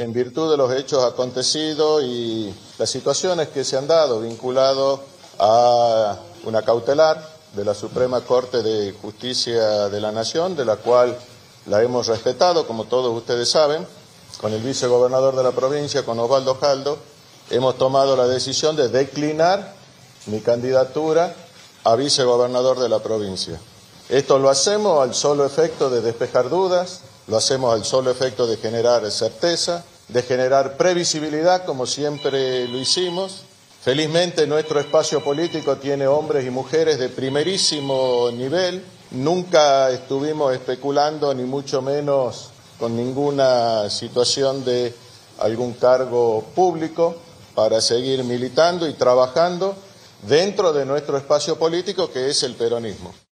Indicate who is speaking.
Speaker 1: en virtud de los hechos acontecidos y las situaciones que se han dado vinculados a una cautelar de la Suprema Corte de Justicia de la Nación, de la cual la hemos respetado, como todos ustedes saben, con el vicegobernador de la provincia, con Osvaldo Jaldo, hemos tomado la decisión de declinar mi candidatura a vicegobernador de la provincia. Esto lo hacemos al solo efecto de despejar dudas, lo hacemos al solo efecto de generar certeza, de generar previsibilidad, como siempre lo hicimos. Felizmente nuestro espacio político tiene hombres y mujeres de primerísimo nivel. Nunca estuvimos especulando, ni mucho menos con ninguna situación de algún cargo público, para seguir militando y trabajando dentro de nuestro espacio político, que es el peronismo.